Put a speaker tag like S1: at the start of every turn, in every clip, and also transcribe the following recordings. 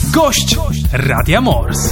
S1: Gość Radia Mors.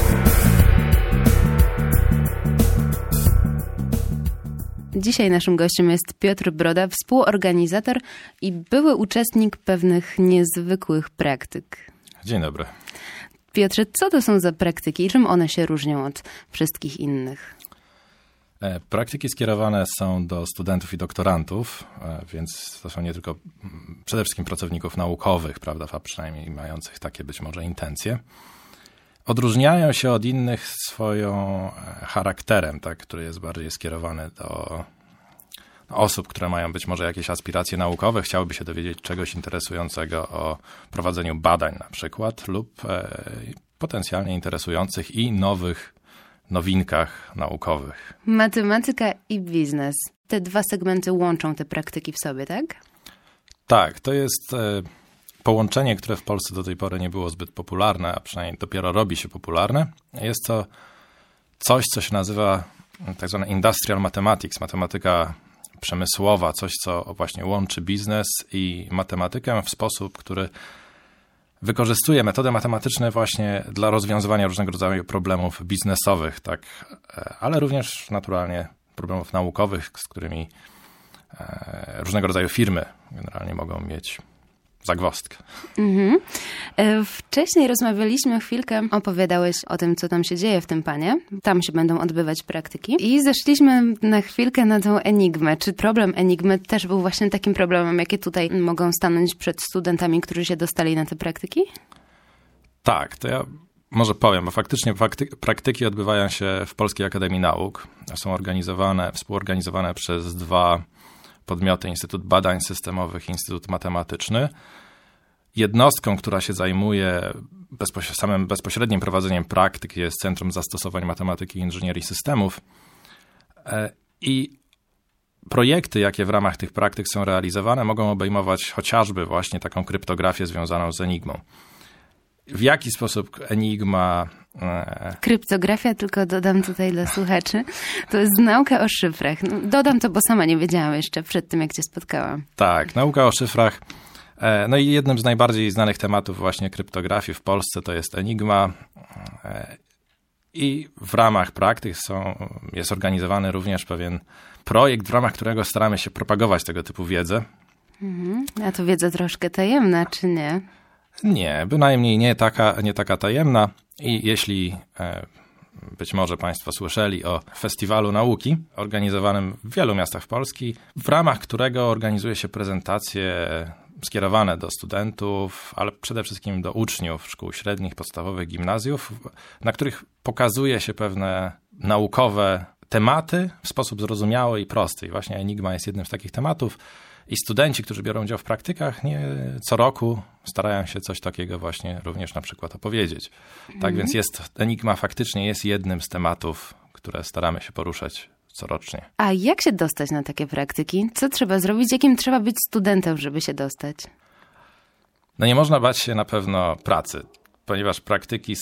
S2: Dzisiaj naszym gościem jest Piotr Broda, współorganizator i były uczestnik pewnych niezwykłych praktyk.
S3: Dzień dobry.
S2: Piotrze, co to są za praktyki i czym one się różnią od wszystkich innych?
S3: Praktyki skierowane są do studentów i doktorantów, więc to są nie tylko przede wszystkim pracowników naukowych, prawda, a przynajmniej mających takie być może intencje. Odróżniają się od innych swoją charakterem, tak, który jest bardziej skierowany do osób, które mają być może jakieś aspiracje naukowe, chciałyby się dowiedzieć czegoś interesującego o prowadzeniu badań na przykład lub potencjalnie interesujących i nowinkach naukowych.
S2: Matematyka i biznes. Te dwa segmenty łączą te praktyki w sobie, tak?
S3: Tak, to jest połączenie, które w Polsce do tej pory nie było zbyt popularne, a przynajmniej dopiero robi się popularne. Jest to coś, co się nazywa tak zwane industrial mathematics, matematyka przemysłowa, coś, co właśnie łączy biznes i matematykę w sposób, który wykorzystuje metody matematyczne właśnie dla rozwiązywania różnego rodzaju problemów biznesowych, tak, ale również naturalnie problemów naukowych, z którymi różnego rodzaju firmy generalnie mogą mieć zagwozdkę.
S2: Wcześniej rozmawialiśmy chwilkę, opowiadałeś o tym, co tam się dzieje w tym panie. Tam się będą odbywać praktyki. I zeszliśmy na chwilkę na tą enigmę. Czy problem enigmy też był właśnie takim problemem, jakie tutaj mogą stanąć przed studentami, którzy się dostali na te praktyki?
S3: Tak, to ja może powiem, bo faktycznie praktyki odbywają się w Polskiej Akademii Nauk. Są współorganizowane przez dwa podmioty, Instytut Badań Systemowych i Instytut Matematyczny. Jednostką, która się zajmuje samym bezpośrednim prowadzeniem praktyk, jest Centrum Zastosowań Matematyki i Inżynierii Systemów. I projekty, jakie w ramach tych praktyk są realizowane, mogą obejmować chociażby właśnie taką kryptografię związaną z enigmą. W jaki sposób enigma...
S2: Kryptografia, tylko dodam tutaj dla słuchaczy, to jest nauka o szyfrach. No, dodam to, bo sama nie wiedziałam jeszcze przed tym, jak cię spotkałam.
S3: Tak, nauka o szyfrach. No i jednym z najbardziej znanych tematów właśnie kryptografii w Polsce to jest enigma. I w ramach praktyk jest organizowany również pewien projekt, w ramach którego staramy się propagować tego typu wiedzę.
S2: A to wiedza troszkę tajemna, czy nie?
S3: Nie, bynajmniej nie taka tajemna. I jeśli być może Państwo słyszeli o Festiwalu Nauki organizowanym w wielu miastach Polski, w ramach którego organizuje się prezentacje skierowane do studentów, ale przede wszystkim do uczniów szkół średnich, podstawowych, gimnazjów, na których pokazuje się pewne naukowe tematy w sposób zrozumiały i prosty. I właśnie enigma jest jednym z takich tematów. I studenci, którzy biorą udział w praktykach, co roku starają się coś takiego właśnie również na przykład opowiedzieć. Tak więc enigma faktycznie jest jednym z tematów, które staramy się poruszać corocznie.
S2: A jak się dostać na takie praktyki? Co trzeba zrobić? Jakim trzeba być studentem, żeby się dostać?
S3: No nie można bać się na pewno pracy, ponieważ praktyki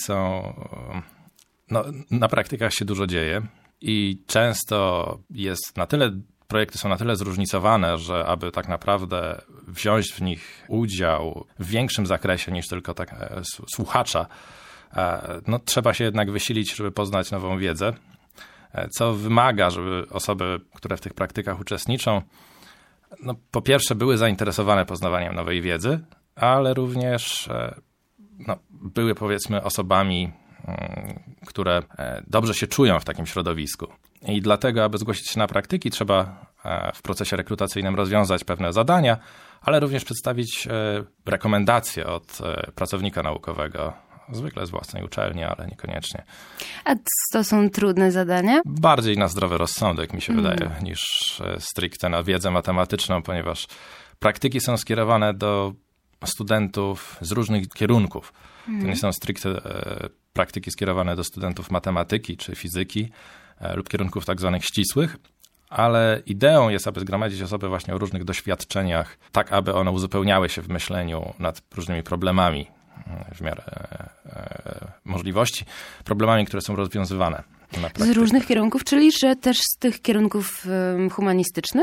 S3: na praktykach się dużo dzieje i często projekty są na tyle zróżnicowane, że aby tak naprawdę wziąć w nich udział w większym zakresie niż tylko słuchacza, trzeba się jednak wysilić, żeby poznać nową wiedzę, co wymaga, żeby osoby, które w tych praktykach uczestniczą, po pierwsze były zainteresowane poznawaniem nowej wiedzy, ale również były powiedzmy osobami, które dobrze się czują w takim środowisku. I dlatego, aby zgłosić się na praktyki, trzeba w procesie rekrutacyjnym rozwiązać pewne zadania, ale również przedstawić rekomendacje od pracownika naukowego, zwykle z własnej uczelni, ale niekoniecznie.
S2: A to są trudne zadania?
S3: Bardziej na zdrowy rozsądek, mi się wydaje, niż stricte na wiedzę matematyczną, ponieważ praktyki są skierowane do studentów z różnych kierunków. To nie są stricte praktyki skierowane do studentów matematyki czy fizyki lub kierunków tak zwanych ścisłych, ale ideą jest, aby zgromadzić osoby właśnie o różnych doświadczeniach, tak aby one uzupełniały się w myśleniu nad różnymi problemami w miarę możliwości, problemami, które są rozwiązywane na praktykach.
S2: Z różnych kierunków, czyli że też z tych kierunków humanistycznych?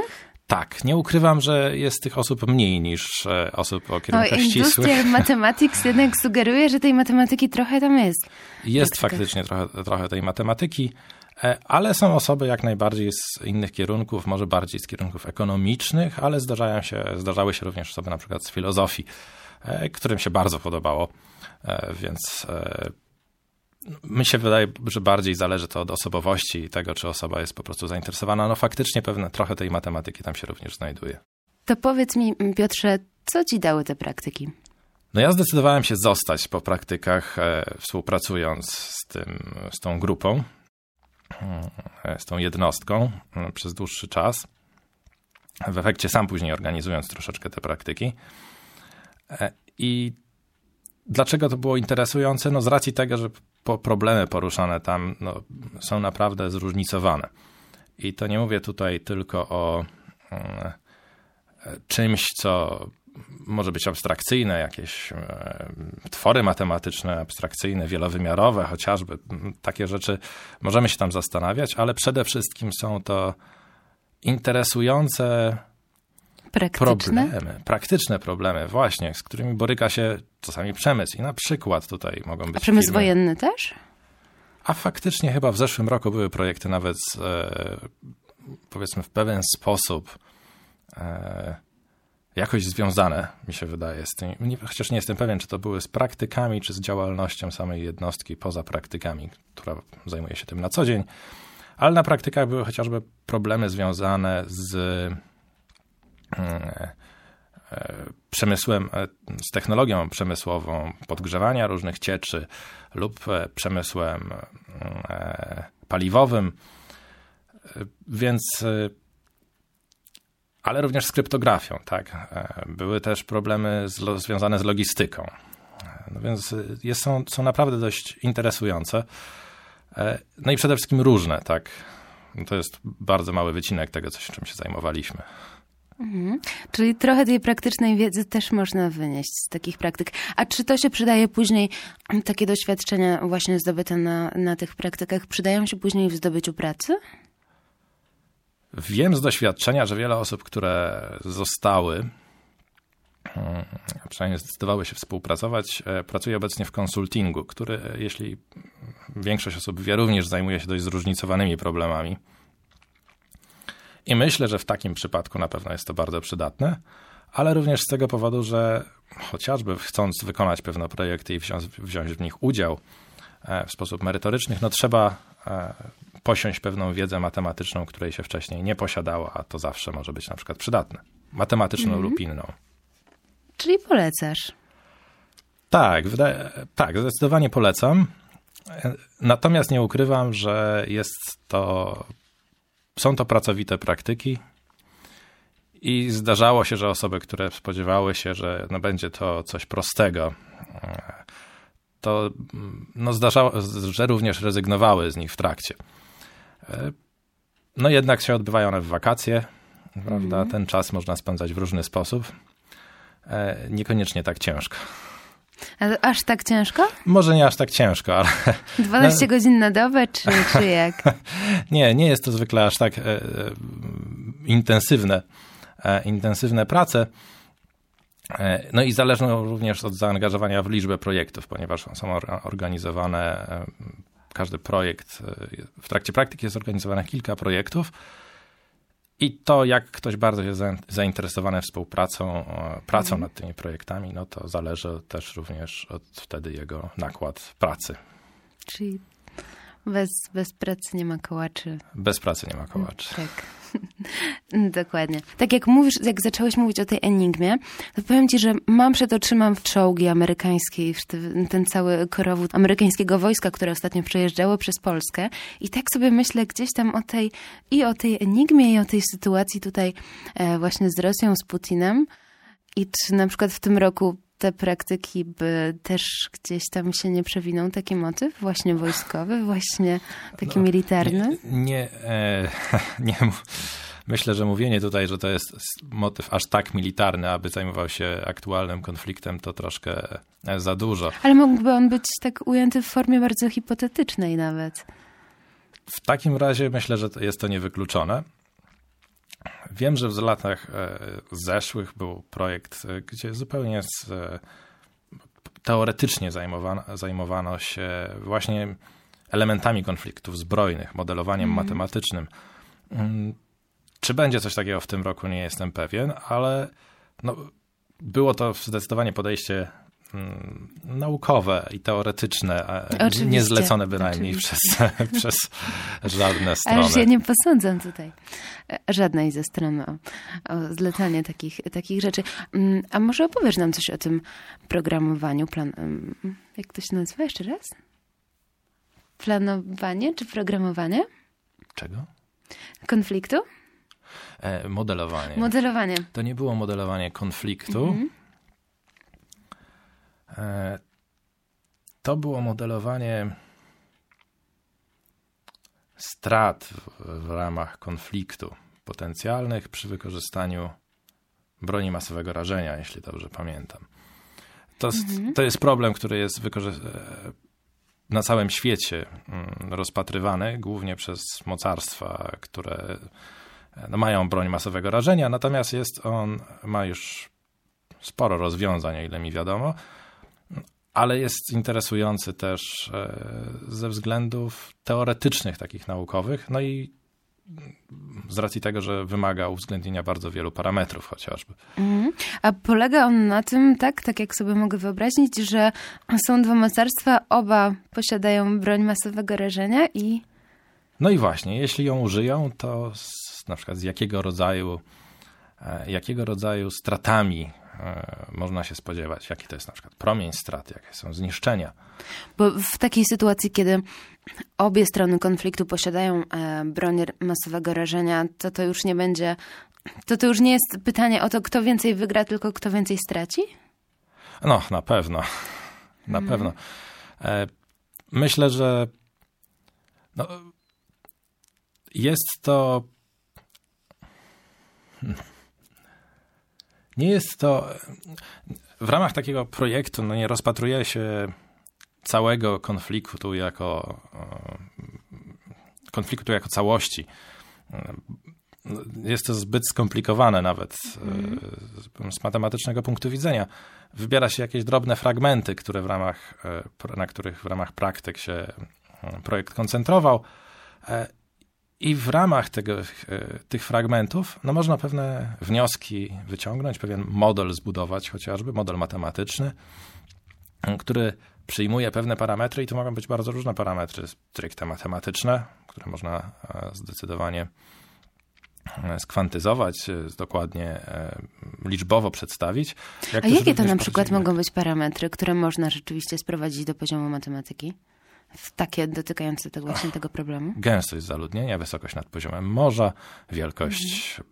S3: Tak, nie ukrywam, że jest tych osób mniej niż osób o kierunkach ścisłych.
S2: Industrial Mathematics jednak sugeruje, że tej matematyki trochę tam jest.
S3: Jest faktycznie trochę tej matematyki, ale są osoby jak najbardziej z innych kierunków, może bardziej z kierunków ekonomicznych, ale zdarzały się również osoby na przykład z filozofii, którym się bardzo podobało, więc mi się wydaje, że bardziej zależy to od osobowości i tego, czy osoba jest po prostu zainteresowana. No faktycznie trochę tej matematyki tam się również znajduje.
S2: To powiedz mi, Piotrze, co ci dały te praktyki?
S3: No ja zdecydowałem się zostać po praktykach, współpracując z tą grupą, z tą jednostką przez dłuższy czas. W efekcie sam później organizując troszeczkę te praktyki. I dlaczego to było interesujące? No z racji tego, że problemy poruszane tam są naprawdę zróżnicowane. I to nie mówię tutaj tylko o czymś, co może być abstrakcyjne, jakieś twory matematyczne, abstrakcyjne, wielowymiarowe, chociażby. Takie rzeczy możemy się tam zastanawiać, ale przede wszystkim są to interesujące praktyczne problemy, właśnie, z którymi boryka się czasami przemysł. I na przykład tutaj mogą być
S2: przemysł
S3: firmy,
S2: wojenny też?
S3: A faktycznie chyba w zeszłym roku były projekty nawet powiedzmy w pewien sposób jakoś związane, mi się wydaje, z tym. Chociaż nie jestem pewien, czy to były z praktykami, czy z działalnością samej jednostki poza praktykami, która zajmuje się tym na co dzień. Ale na praktykach były chociażby problemy związane z przemysłem, z technologią przemysłową podgrzewania różnych cieczy lub przemysłem paliwowym, więc ale również z kryptografią, tak. Były też problemy związane z logistyką. No więc są naprawdę dość interesujące. No i przede wszystkim różne, tak. To jest bardzo mały wycinek tego, czym się zajmowaliśmy.
S2: Czyli trochę tej praktycznej wiedzy też można wynieść z takich praktyk. A czy to się przydaje później, takie doświadczenia właśnie zdobyte na tych praktykach, przydają się później w zdobyciu pracy?
S3: Wiem z doświadczenia, że wiele osób, które zostały, a przynajmniej zdecydowały się współpracować, pracuje obecnie w konsultingu, który, jeśli większość osób wie, również zajmuje się dość zróżnicowanymi problemami. I myślę, że w takim przypadku na pewno jest to bardzo przydatne, ale również z tego powodu, że chociażby chcąc wykonać pewne projekty i wziąć w nich udział w sposób merytoryczny, no trzeba posiąść pewną wiedzę matematyczną, której się wcześniej nie posiadało, a to zawsze może być na przykład przydatne. Matematyczną lub inną.
S2: Czyli polecasz?
S3: Tak, zdecydowanie polecam. Natomiast nie ukrywam, że są to pracowite praktyki i zdarzało się, że osoby, które spodziewały się, że będzie to coś prostego, to zdarzało, że również rezygnowały z nich w trakcie. No jednak się odbywają one w wakacje, prawda? Ten czas można spędzać w różny sposób. Niekoniecznie tak ciężko.
S2: A aż tak ciężko?
S3: Może nie aż tak ciężko, ale...
S2: 12 godzin na dobę, czy jak?
S3: Nie jest to zwykle aż tak intensywne prace. No i zależą również od zaangażowania w liczbę projektów, ponieważ są organizowane, każdy projekt, w trakcie praktyki jest organizowane kilka projektów i to, jak ktoś bardzo jest zainteresowany pracą nad tymi projektami, no to zależy też również od wtedy jego nakład pracy.
S2: Czyli bez pracy nie ma kołaczy.
S3: Bez pracy nie ma kołaczy.
S2: Tak. Dokładnie. Tak jak jak zacząłeś mówić o tej enigmie, to powiem ci, że mam przed oczyma czołgi amerykańskie, ten cały korowód amerykańskiego wojska, które ostatnio przejeżdżało przez Polskę i tak sobie myślę gdzieś tam o tej enigmie i o tej sytuacji tutaj właśnie z Rosją, z Putinem i czy na przykład w tym roku te praktyki by też gdzieś tam się nie przewinął taki motyw właśnie wojskowy, właśnie taki militarny?
S3: Nie. Myślę, że mówienie tutaj, że to jest motyw aż tak militarny, aby zajmował się aktualnym konfliktem, to troszkę za dużo.
S2: Ale mógłby on być tak ujęty w formie bardzo hipotetycznej nawet.
S3: W takim razie myślę, że jest to niewykluczone. Wiem, że w latach zeszłych był projekt, gdzie zupełnie teoretycznie zajmowano się właśnie elementami konfliktów zbrojnych, modelowaniem matematycznym. Czy będzie coś takiego w tym roku, nie jestem pewien, ale no, było to zdecydowanie podejście naukowe i teoretyczne, a nie zlecone bynajmniej przez żadne strony.
S2: Ależ ja nie posądzam tutaj żadnej ze stron o zlecanie takich rzeczy. A może opowiesz nam coś o tym programowaniu? Jak to się nazywa jeszcze raz? Planowanie czy programowanie?
S3: Czego?
S2: Konfliktu?
S3: Modelowanie.
S2: Modelowanie.
S3: To nie było modelowanie konfliktu. To było modelowanie strat w ramach konfliktu potencjalnych przy wykorzystaniu broni masowego rażenia, jeśli dobrze pamiętam. To jest problem, który jest na całym świecie rozpatrywany, głównie przez mocarstwa, które mają broń masowego rażenia, natomiast ma już sporo rozwiązań, o ile mi wiadomo, ale jest interesujący też ze względów teoretycznych, takich naukowych, no i z racji tego, że wymaga uwzględnienia bardzo wielu parametrów chociażby.
S2: A polega on na tym, tak jak sobie mogę wyobrazić, że są dwa mocarstwa, oba posiadają broń masowego rażenia i...
S3: No i właśnie, jeśli ją użyją, to na przykład z jakiego rodzaju stratami można się spodziewać, jaki to jest na przykład promień strat, jakie są zniszczenia.
S2: Bo w takiej sytuacji, kiedy obie strony konfliktu posiadają broń masowego rażenia, to już nie będzie, to już nie jest pytanie o to, kto więcej wygra, tylko kto więcej straci?
S3: No, na pewno. Na pewno. Myślę, że jest to... Nie jest to... W ramach takiego projektu nie rozpatruje się całego konfliktu jako całości. Jest to zbyt skomplikowane nawet z matematycznego punktu widzenia. Wybiera się jakieś drobne fragmenty, na których w ramach praktyk się projekt koncentrował. I w ramach tych fragmentów można pewne wnioski wyciągnąć, pewien model zbudować, chociażby model matematyczny, który przyjmuje pewne parametry i to mogą być bardzo różne parametry stricte matematyczne, które można zdecydowanie skwantyzować, dokładnie liczbowo przedstawić.
S2: A jakie to na przykład mogą być parametry, które można rzeczywiście sprowadzić do poziomu matematyki? Takie dotykające właśnie tego problemu?
S3: Gęstość zaludnienia, wysokość nad poziomem morza, wielkość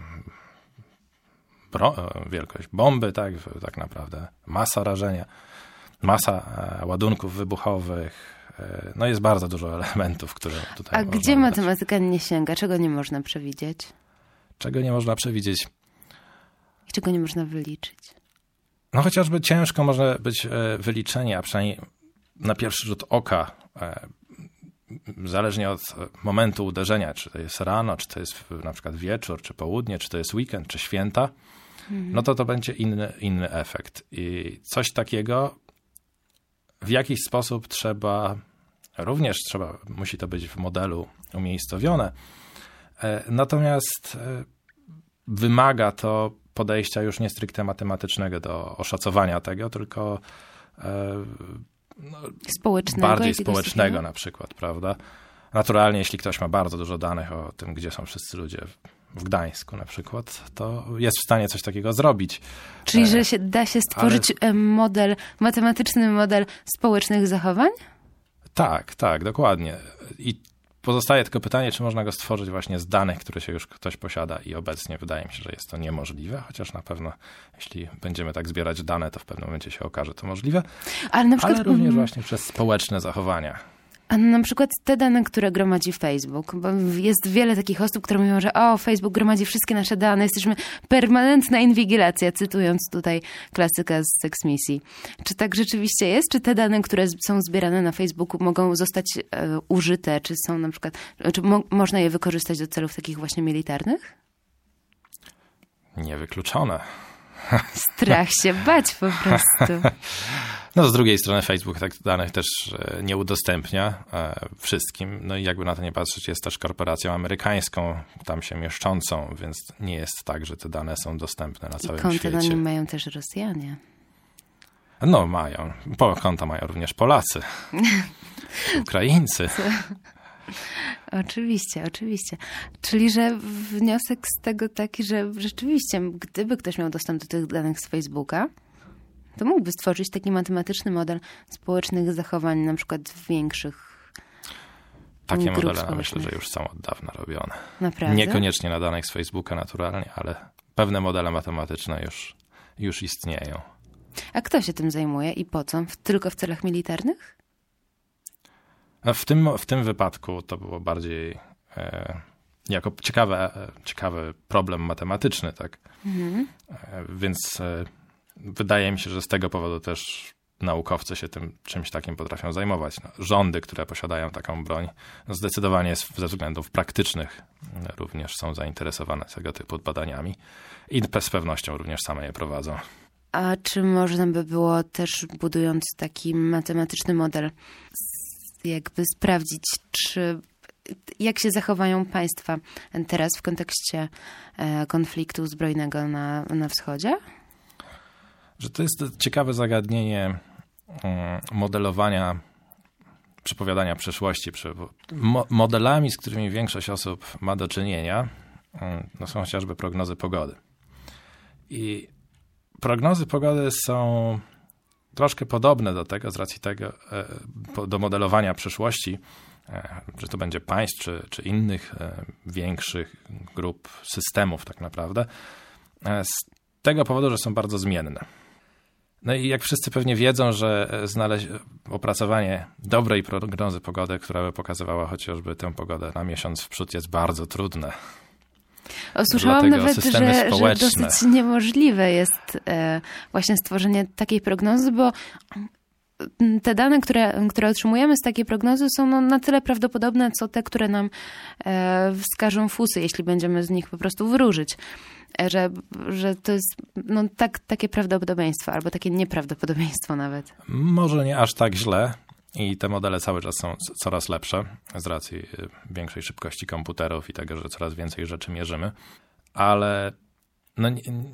S3: bomby, tak naprawdę, masa rażenia, masa ładunków wybuchowych. No jest bardzo dużo elementów, które tutaj
S2: A gdzie matematyka nie sięga? Czego nie można przewidzieć?
S3: Czego nie można przewidzieć?
S2: I czego nie można wyliczyć?
S3: No chociażby ciężko może być wyliczenie, a przynajmniej na pierwszy rzut oka, zależnie od momentu uderzenia, czy to jest rano, czy to jest na przykład wieczór, czy południe, czy to jest weekend, czy święta, no to będzie inny efekt. I coś takiego w jakiś sposób musi to być w modelu umiejscowione, natomiast wymaga to podejścia już nie stricte matematycznego do oszacowania tego, tylko bardziej społecznego na przykład, prawda? Naturalnie, jeśli ktoś ma bardzo dużo danych o tym, gdzie są wszyscy ludzie w Gdańsku na przykład, to jest w stanie coś takiego zrobić.
S2: Czyli, że da się stworzyć matematyczny model społecznych zachowań?
S3: Tak, dokładnie. I pozostaje tylko pytanie, czy można go stworzyć właśnie z danych, które się już ktoś posiada i obecnie wydaje mi się, że jest to niemożliwe, chociaż na pewno jeśli będziemy tak zbierać dane, to w pewnym momencie się okaże to możliwe, ale również właśnie przez społeczne zachowania.
S2: A na przykład te dane, które gromadzi Facebook, bo jest wiele takich osób, które mówią, że Facebook gromadzi wszystkie nasze dane, jesteśmy permanentna inwigilacja, cytując tutaj klasyka z Sex Misji. Czy tak rzeczywiście jest? Czy te dane, które są zbierane na Facebooku, mogą zostać użyte? Czy są na przykład, czy można je wykorzystać do celów takich właśnie militarnych?
S3: Niewykluczone.
S2: Strach się bać po prostu.
S3: No z drugiej strony Facebook tak danych też nie udostępnia wszystkim. No i jakby na to nie patrzeć, jest też korporacją amerykańską, tam się mieszczącą, więc nie jest tak, że te dane są dostępne na całym świecie.
S2: I konta na nim mają też Rosjanie.
S3: No mają. Konta mają również Polacy. Ukraińcy.
S2: Oczywiście. Czyli, że wniosek z tego taki, że rzeczywiście, gdyby ktoś miał dostęp do tych danych z Facebooka, to mógłby stworzyć taki matematyczny model społecznych zachowań, na przykład w większych
S3: Takie
S2: grup
S3: modele
S2: społecznych.
S3: myślę, że już są od dawna robione.
S2: Naprawdę?
S3: Niekoniecznie na danych z Facebooka naturalnie, ale pewne modele matematyczne już istnieją.
S2: A kto się tym zajmuje i po co? Tylko w celach militarnych?
S3: A w tym wypadku to było bardziej jako ciekawy problem matematyczny, tak? Więc wydaje mi się, że z tego powodu też naukowcy się tym czymś takim potrafią zajmować. No, rządy, które posiadają taką broń, no zdecydowanie ze względów praktycznych również są zainteresowane tego typu badaniami i z pewnością również same je prowadzą.
S2: A czy można by było też, budując taki matematyczny model, jakby sprawdzić, jak się zachowają państwa teraz w kontekście konfliktu zbrojnego na wschodzie?
S3: Że to jest ciekawe zagadnienie modelowania, przepowiadania przyszłości. Modelami, z którymi większość osób ma do czynienia, no są chociażby prognozy pogody. I prognozy pogody są troszkę podobne do tego, z racji tego, do modelowania przyszłości, że to będzie państw czy innych większych grup systemów tak naprawdę, z tego powodu, że są bardzo zmienne. No i jak wszyscy pewnie wiedzą, że znaleźć opracowanie dobrej prognozy pogody, która by pokazywała chociażby tę pogodę na miesiąc w przód, jest bardzo trudne.
S2: Słyszałam nawet, że dosyć niemożliwe jest właśnie stworzenie takiej prognozy, bo te dane, które otrzymujemy z takiej prognozy, są na tyle prawdopodobne, co te, które nam wskażą fusy, jeśli będziemy z nich po prostu wróżyć. Że to jest takie prawdopodobieństwo, albo takie nieprawdopodobieństwo nawet.
S3: Może nie aż tak źle i te modele cały czas są coraz lepsze z racji większej szybkości komputerów i tego, że coraz więcej rzeczy mierzymy, ale no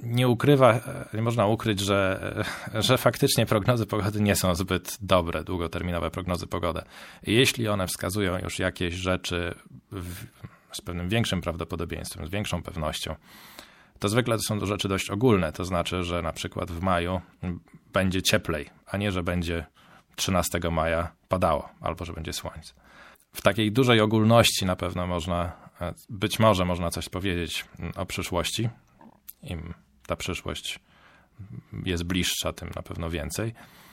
S3: nie można ukryć, że faktycznie prognozy pogody nie są zbyt dobre, długoterminowe prognozy pogody. I jeśli one wskazują już jakieś rzeczy z pewnym większym prawdopodobieństwem, z większą pewnością, to zwykle to są rzeczy dość ogólne. To znaczy, że na przykład w maju będzie cieplej, a nie, że będzie 13 maja padało, albo że będzie słońce. W takiej dużej ogólności na pewno być może można coś powiedzieć o przyszłości. Im ta przyszłość jest bliższa, tym na pewno więcej.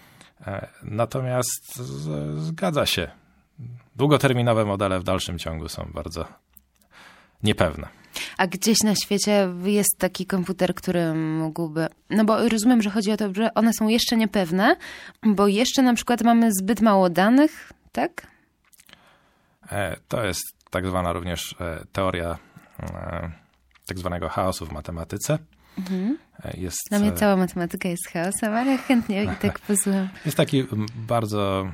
S3: Natomiast zgadza się. Długoterminowe modele w dalszym ciągu są bardzo niepewne.
S2: A gdzieś na świecie jest taki komputer, który mógłby... No bo rozumiem, że chodzi o to, że one są jeszcze niepewne, bo jeszcze na przykład mamy zbyt mało danych, tak?
S3: To jest tak zwana również teoria tak zwanego chaosu w matematyce.
S2: Dla mnie cała matematyka jest chaosem, ale chętnie i tak posłucham.
S3: Jest taki bardzo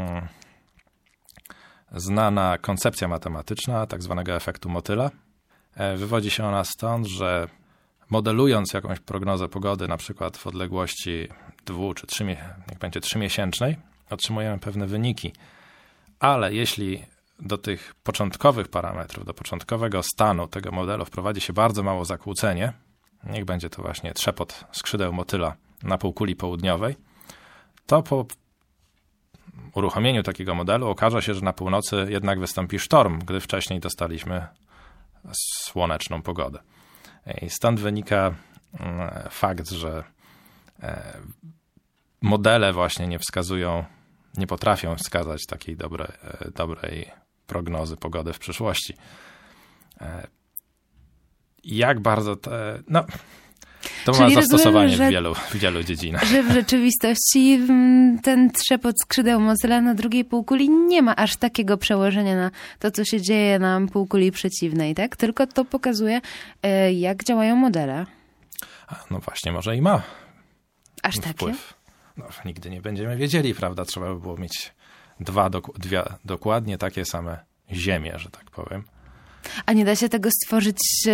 S3: znana koncepcja matematyczna tak zwanego efektu motyla. Wywodzi się ona stąd, że modelując jakąś prognozę pogody, na przykład w odległości 2 czy 3, niech będzie 3-miesięcznej, otrzymujemy pewne wyniki. Ale jeśli do tych początkowych parametrów, do początkowego stanu tego modelu wprowadzi się bardzo mało zakłócenie, niech będzie to właśnie trzepot skrzydeł motyla na półkuli południowej, to po uruchomieniu takiego modelu okaże się, że na północy jednak wystąpi sztorm, gdy wcześniej dostaliśmy słoneczną pogodę. I stąd wynika fakt, że modele właśnie nie potrafią wskazać takiej dobrej prognozy pogody w przyszłości. Jak bardzo to ma zastosowanie w wielu dziedzinach.
S2: Że w rzeczywistości ten trzepot skrzydeł motyla na drugiej półkuli nie ma aż takiego przełożenia na to, co się dzieje na półkuli przeciwnej, tak? Tylko to pokazuje, jak działają modele.
S3: No właśnie, może i ma
S2: Aż
S3: wpływ. No, nigdy nie będziemy wiedzieli, prawda? Trzeba by było mieć dwie dokładnie takie same ziemie, że tak powiem.
S2: A nie da się tego stworzyć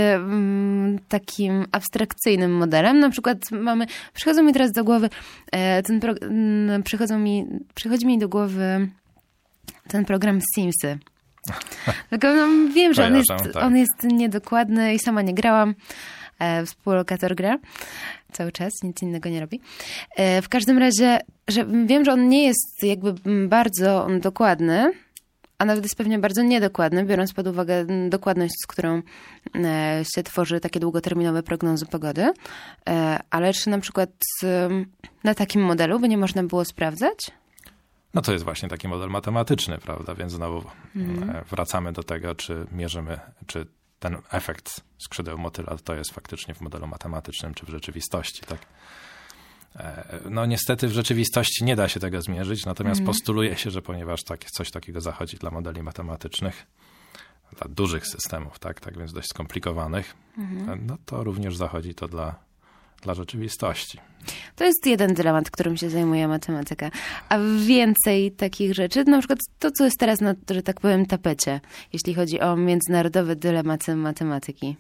S2: takim abstrakcyjnym modelem? Na przykład przychodzą mi teraz do głowy, przychodzi mi do głowy ten program Simsy. Tylko wiem, że on jest niedokładny i sama nie grałam. Współlokator gra cały czas, nic innego nie robi. W każdym razie, wiem, że on nie jest jakby bardzo dokładny, a nawet jest pewnie bardzo niedokładny, biorąc pod uwagę dokładność, z którą się tworzy takie długoterminowe prognozy pogody. Ale czy na przykład na takim modelu by nie można było sprawdzać?
S3: No to jest właśnie taki model matematyczny, prawda? Więc znowu wracamy do tego, czy mierzymy, czy ten efekt skrzydeł motyla to jest faktycznie w modelu matematycznym, czy w rzeczywistości, tak? No niestety w rzeczywistości nie da się tego zmierzyć, natomiast postuluje się, że ponieważ coś takiego zachodzi dla modeli matematycznych, dla dużych systemów, tak więc dość skomplikowanych, no to również zachodzi to dla rzeczywistości.
S2: To jest jeden dylemat, którym się zajmuje matematyka. A więcej takich rzeczy, na przykład to, co jest teraz na, że tak powiem, tapecie, jeśli chodzi o międzynarodowe dylematy matematyki.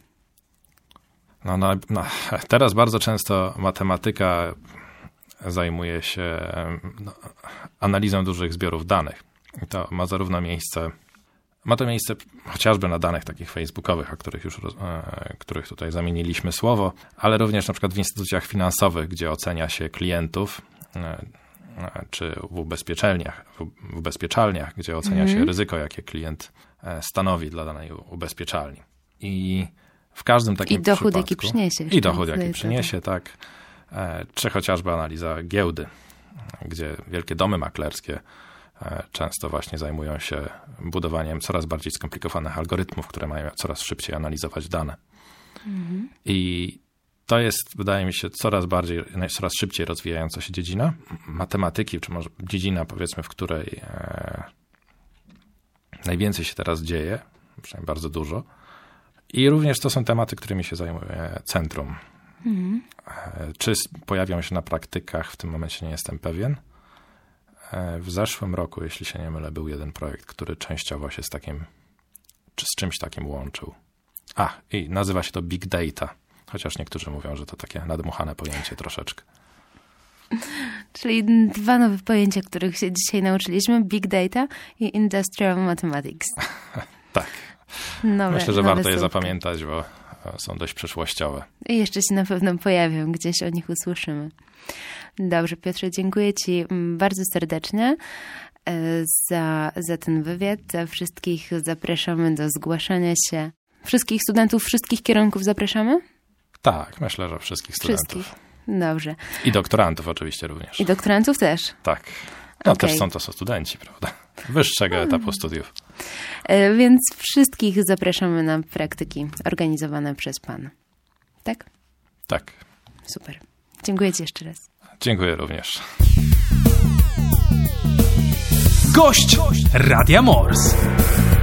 S3: No, teraz bardzo często matematyka zajmuje się analizą dużych zbiorów danych. I to ma zarówno miejsce chociażby na danych takich facebookowych, których tutaj zamieniliśmy słowo, ale również na przykład w instytucjach finansowych, gdzie ocenia się klientów, czy w ubezpieczalniach, gdzie ocenia się ryzyko, jakie klient stanowi dla danej ubezpieczalni. I w każdym takim przypadku...
S2: I dochód, jaki przyniesie.
S3: I dochód, jaki przyniesie, tak. Czy chociażby analiza giełdy, gdzie wielkie domy maklerskie często właśnie zajmują się budowaniem coraz bardziej skomplikowanych algorytmów, które mają coraz szybciej analizować dane. I to jest, wydaje mi się, coraz szybciej rozwijająca się dziedzina matematyki, czy może dziedzina, powiedzmy, w której najwięcej się teraz dzieje, przynajmniej bardzo dużo. I również to są tematy, którymi się zajmuje centrum. Czy pojawią się na praktykach, w tym momencie nie jestem pewien. W zeszłym roku, jeśli się nie mylę, był jeden projekt, który częściowo się z czymś takim łączył. I nazywa się to Big Data, chociaż niektórzy mówią, że to takie nadmuchane pojęcie troszeczkę.
S2: Czyli dwa nowe pojęcia, których się dzisiaj nauczyliśmy, Big Data i Industrial Mathematics.
S3: Tak. Myślę, że warto je zapamiętać, bo są dość przyszłościowe. I
S2: jeszcze się na pewno pojawią, gdzieś o nich usłyszymy. Dobrze, Piotrze, dziękuję Ci bardzo serdecznie za ten wywiad. Za wszystkich zapraszamy do zgłaszania się. Wszystkich studentów, wszystkich kierunków zapraszamy?
S3: Tak, myślę, że wszystkich studentów.
S2: Wszystkich. Dobrze.
S3: I doktorantów oczywiście również.
S2: I doktorantów też?
S3: Tak. Też są studenci, prawda? Wyższego etapu studiów.
S2: Więc wszystkich zapraszamy na praktyki organizowane przez Pan. Tak?
S3: Tak.
S2: Super. Dziękuję Ci jeszcze raz.
S3: Dziękuję również.
S1: Gość Radia Mors.